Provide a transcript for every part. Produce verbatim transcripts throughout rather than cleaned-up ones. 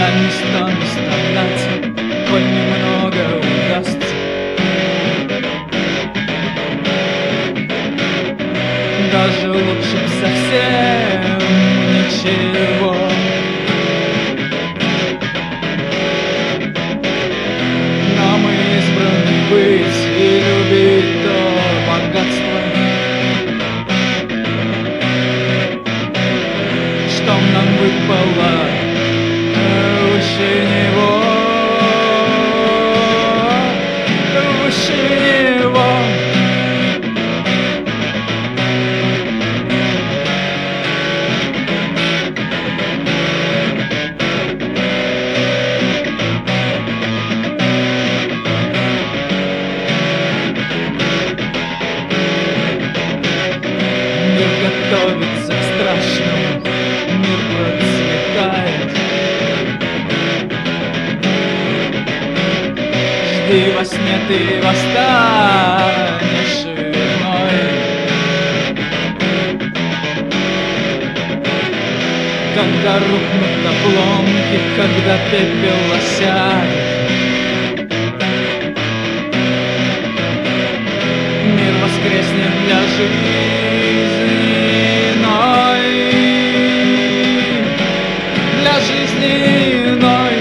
Я не стану стараться, коль немного удастся. Даже лучше б совсем ничего. Но мы избраны быть и любить то богатство, что нам выпало выше него, выше него. Мир готовится к страшному, мир процветает. Жди во сне, ты восстанешь верной. Когда рухнут обломки, когда пепел осядет, мир воскреснет для жизни иной, для жизни иной.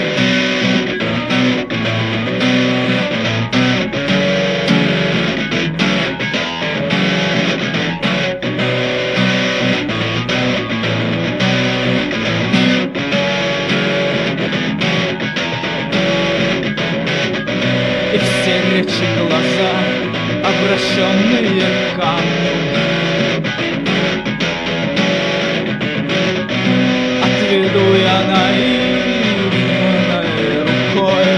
И все речи, глаза, обращенные к камню, отведу я наивной рукой.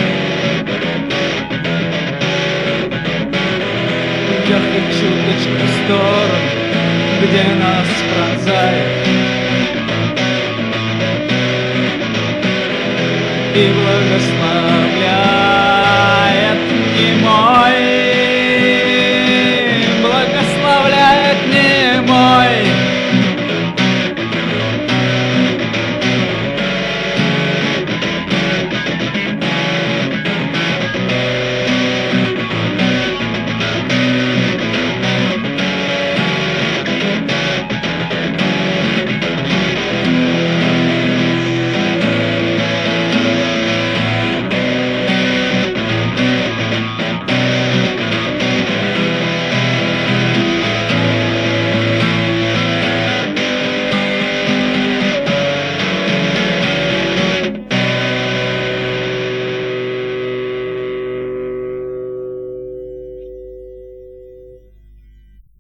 Вверх и чуточку в сторону, где нас пронзает, и благословит